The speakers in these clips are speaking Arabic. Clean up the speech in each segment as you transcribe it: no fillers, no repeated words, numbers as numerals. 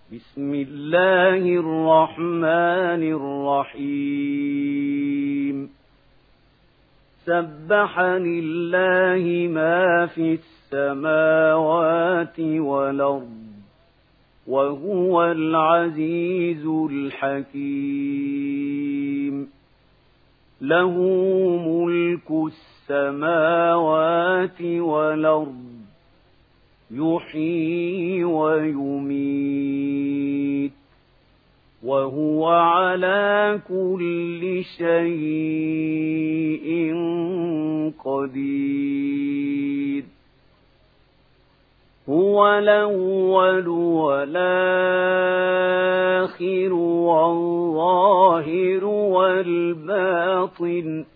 بسم الله الرحمن الرحيم سبح لله ما في السماوات والأرض وهو العزيز الحكيم له ملك السماوات والأرض يحيي ويميت وهو على كل شيء قدير هو الأول والآخر والظاهر والباطن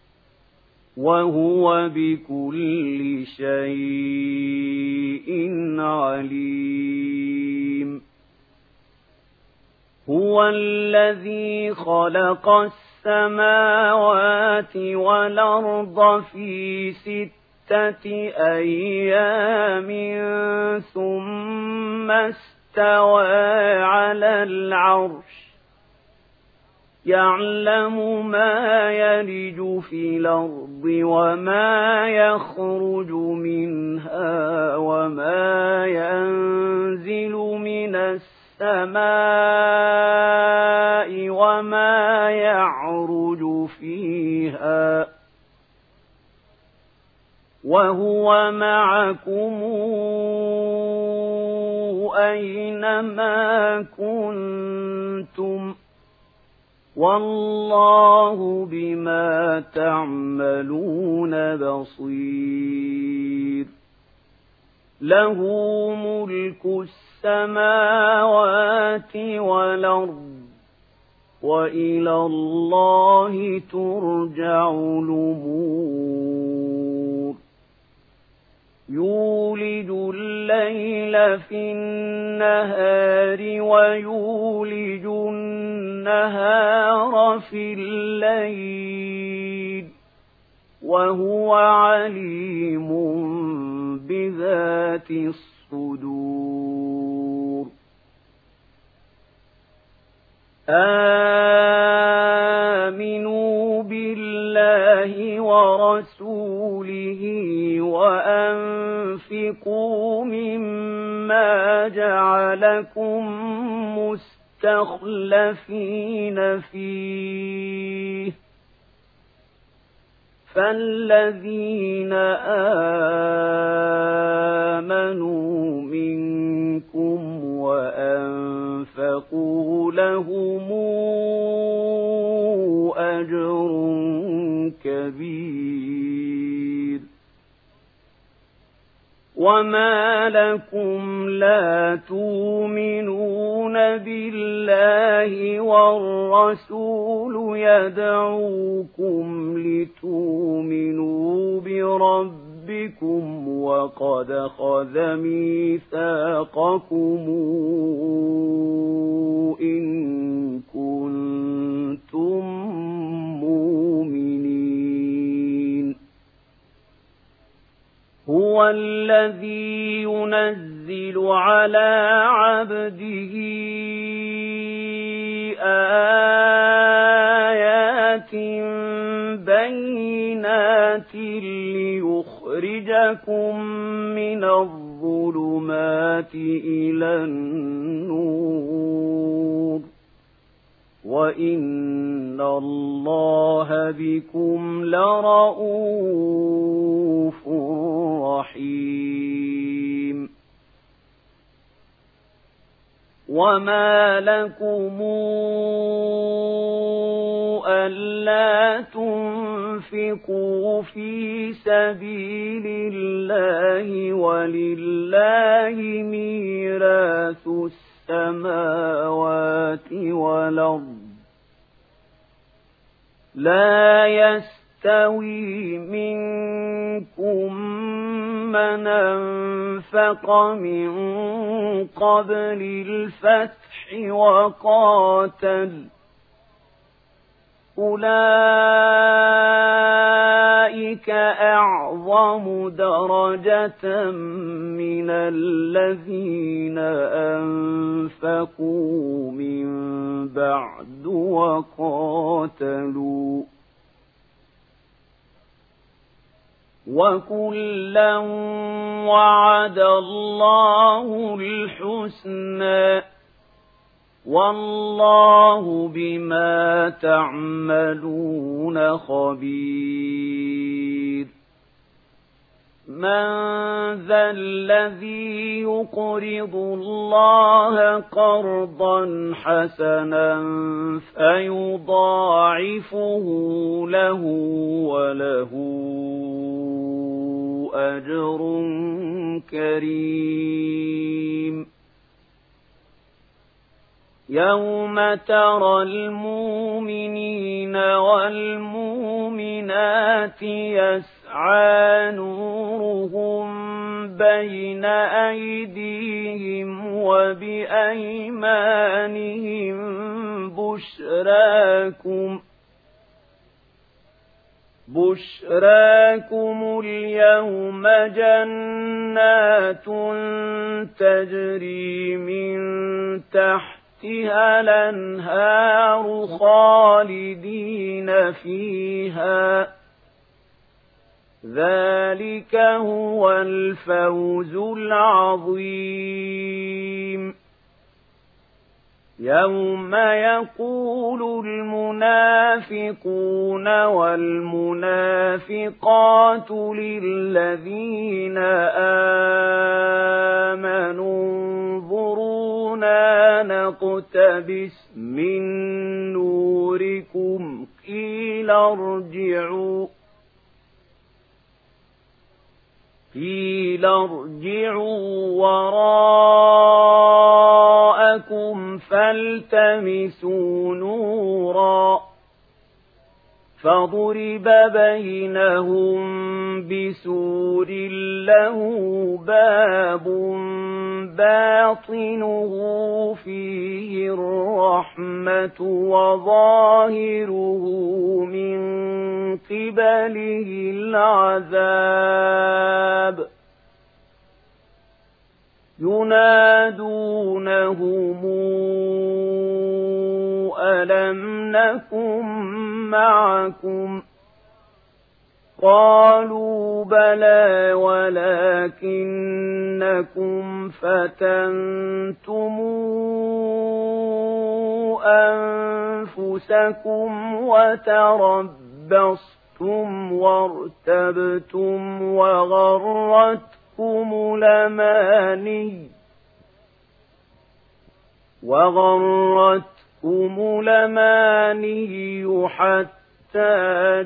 وهو بكل شيء عليم هو الذي خلق السماوات والأرض في 6 أيام ثم استوى على العرش يعلم ما يلج في الأرض وما يخرج منها وما ينزل من السماء وما يعرج فيها وهو معكم أينما كنتم والله بما تعملون بصير له ملك السماوات والأرض وإلى الله ترجع الأمور يولج الليل في النهار ويولج النهار في الليل وهو عليم بذات الصدور آمنوا بالله ورسوله وأنفقوا مما جعلكم مستخلفين فيه فالذين آمنوا منكم وأنفقوا لهم أجر كبير وما لكم لا تؤمنون بالله والرسول يدعوكم لتؤمنوا بربكم وقد أخذ ميثاقكم إن كنتم مؤمنين هو الذي ينزل على عبده آيات بينات ليخرجكم من الظلمات إلى النور وإن الله بكم لرءوف رحيم وما لكم ألا تنفقوا في سبيل الله ولله ميراث السماوات والأرض لا يستوي منكم من أنفق من قبل الفتح وقاتل أولئك أعظم درجة من الذين أنفقوا أنفقوا من بعد وقاتلوا وكلا وعد الله الحسنى والله بما تعملون خبير من ذا الذي يقرض الله قرضا حسنا فيضاعفه له وله أجر كريم يوم ترى المؤمنين والمؤمنات يسعى نورهم بين أيديهم وبأيمانهم بشراكم اليوم جنات تجري من تحتها الأنهار خالدين فيها ذلك هو الفوز العظيم يوم يقول المنافقون والمنافقات للذين آمنوا انظرونا نقتبس من نوركم قيل ارجعوا وراءكم فالتمسوا نورا فضرب بينهم بسور له باب باطنه فيه الرحمة وظاهره من قبله العذاب ينادونهم ألم نكن معكم قالوا بلى ولكنكم فتنتم أنفسكم وتربصتم وارتبتم وغرتكم الأماني حتى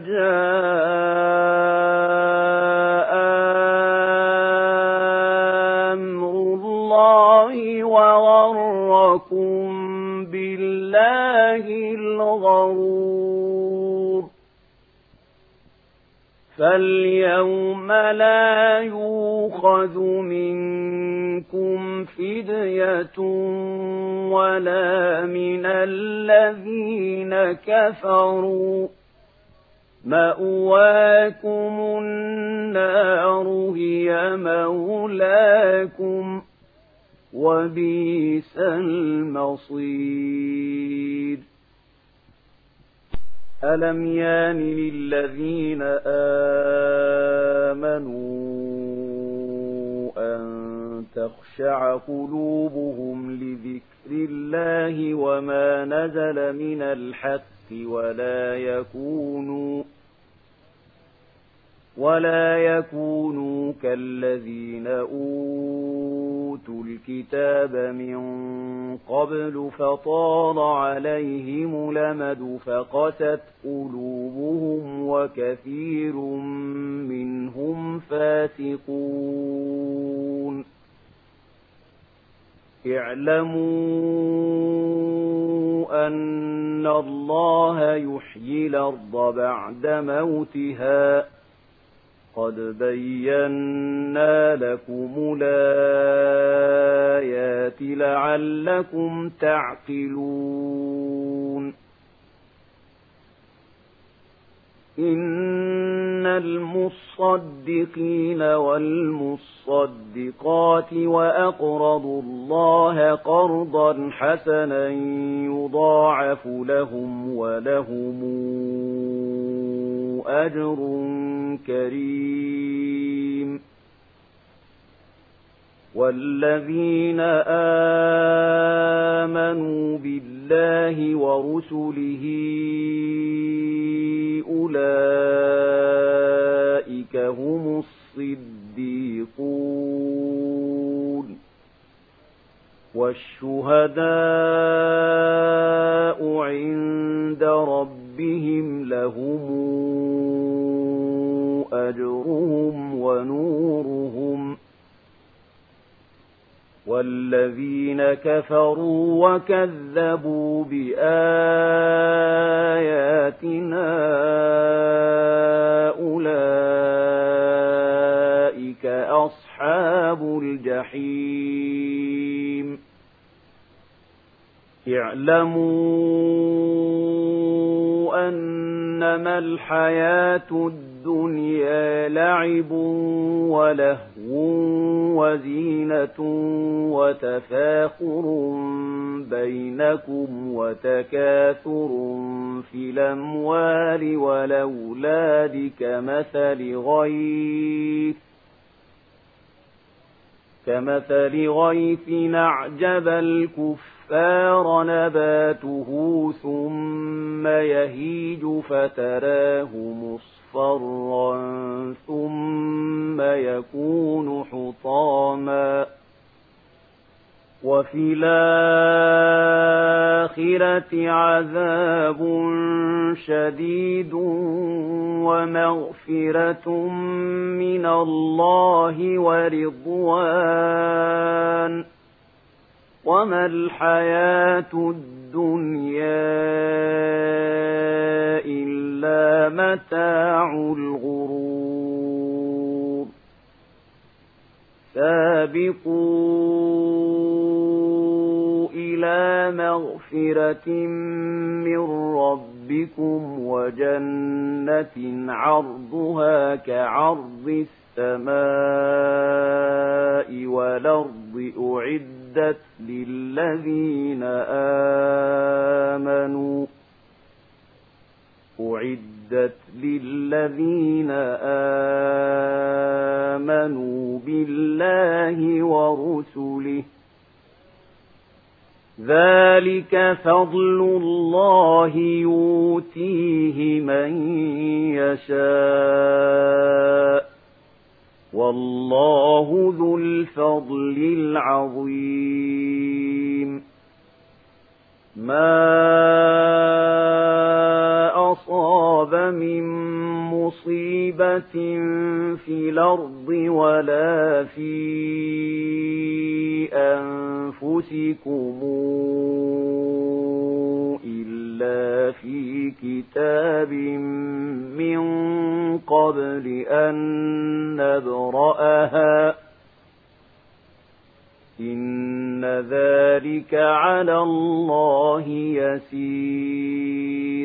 جاء أمر الله وغركم بالله الغرور فاليوم لا يؤخذ منكم فدية ولا من الذين كفروا مأواكم النار هي مولاكم وبئس المصير ألم يان للذين آمنوا أن تخشع قلوبهم لذكر الله وما نزل من الحق ولا يكونوا كالذين أوتوا الكتاب من قبل فطال عليهم الأمد فقست قلوبهم وكثير منهم فاسقون اعلموا أن الله يحيي الأرض بعد موتها قد بينا لكم الآيات لعلكم تعقلون إن المصدقين والمصدقات وأقرضوا الله قرضا حسنا يضاعف لهم ولهم أجر كريم والذين آمنوا بالله ورسله أولئك هم الصديقون والشهداء عند ربهم لهم أجرهم ونورهم والذين كفروا وكذبوا بآياتنا أولئك أصحاب الجحيم اعلموا أنما الحياة الدنيا لعب ولهو وزينة وتفاخر بينكم وتكاثر في الأموال والأولاد كمثل غيث أعجب الكفار نباته ثم يهيج فتراه مصفرا ثم يكون حطاما وفي الآخرة عذاب شديد ومغفرة من الله ورضوان وما الحياة الدنيا إلا متاع الغرور سابقوا إلى مغفرة من ربكم وجنة عرضها كعرض السماء والأرض أعدت للذين آمنوا بالله ورسله ذلك فضل الله يؤتيه من يشاء والله ذو الفضل العظيم ما أصاب من مصيبة في الأرض ولا في أنفسكم إلا في كتاب من قبل أن نبرأها إن ذلك على الله يسير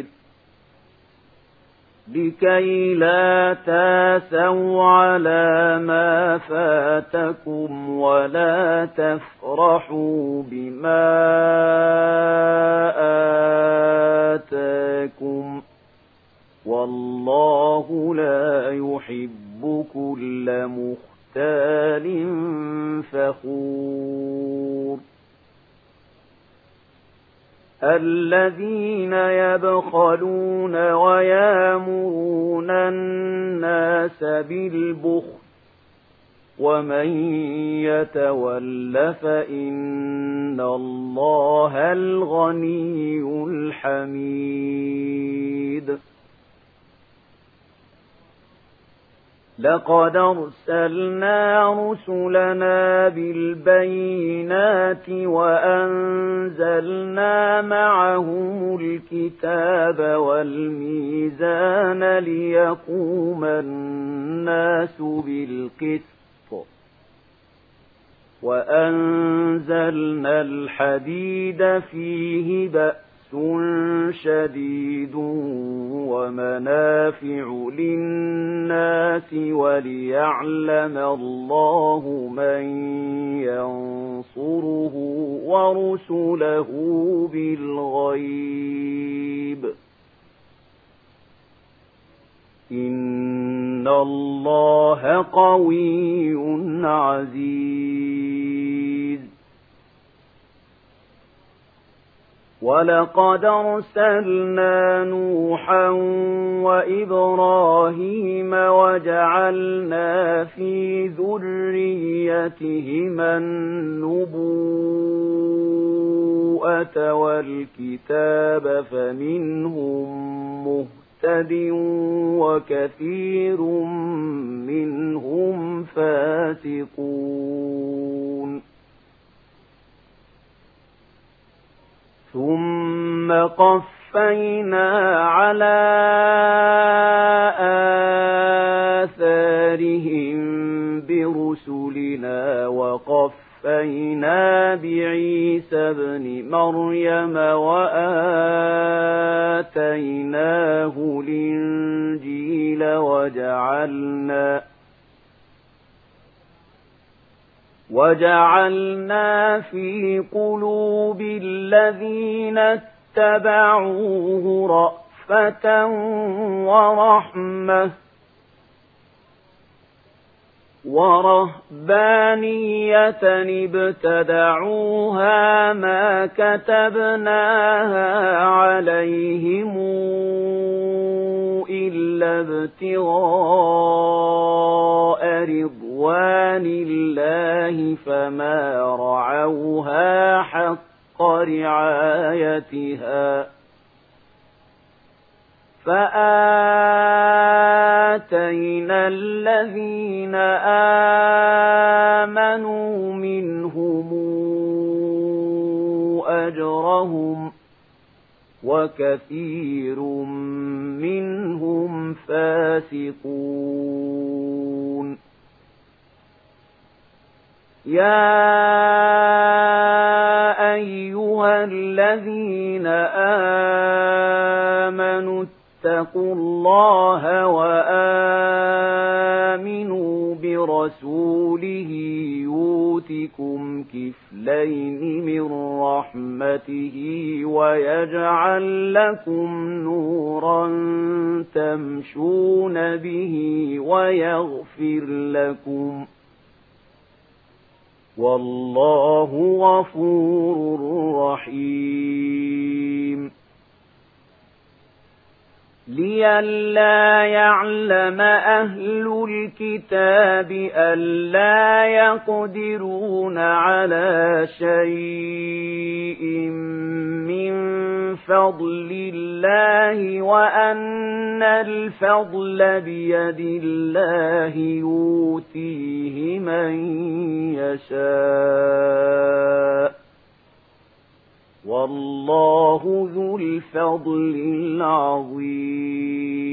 لكي لا تاسوا على ما فاتكم ولا تفرحوا بما آتاكم والله لا يحب كل مختال فخور الذين يبخلون ويامرون الناس بالبخل ومن يتول فإن الله الغني الحميد لقد أرسلنا رسلنا بالبينات وأنزلنا معهم الكتاب والميزان ليقوم الناس بالقسط وأنزلنا الحديد فيه بأس شديد ومنافع للناس وليعلم الله من ينصره ورسله بالغيب إن الله قوي عزيز ولقد أرسلنا نوحا وإبراهيم وجعلنا في ذريتهما النبوءة والكتاب فمنهم مهتد وكثير منهم فاسقون ثم قفينا على آثارهم برسلنا وقفينا بعيسى ابن مريم وآتيناه الإنجيل وجعلنا في قلوب الذين اتبعوه رأفة ورهبانية ابتدعوها ما كتبناها عليهم إلا ابتغاء رضوان الله فما رعوها حق رعايتها فآتينا الذين آمنوا منهم أجرهم وكثير منهم فاسقون يا أيها الذين آمنوا اتقوا الله وآمنوا برسوله يؤتكم كفلين من رحمته ويجعل لكم نورا تمشون به ويغفر لكم والله غفور رحيم لئلا يعلم أهل الكتاب ألا يقدرون على شيء من فضل الله وأن الفضل بيد الله يؤتيه من يشاء والله ذو الفضل العظيم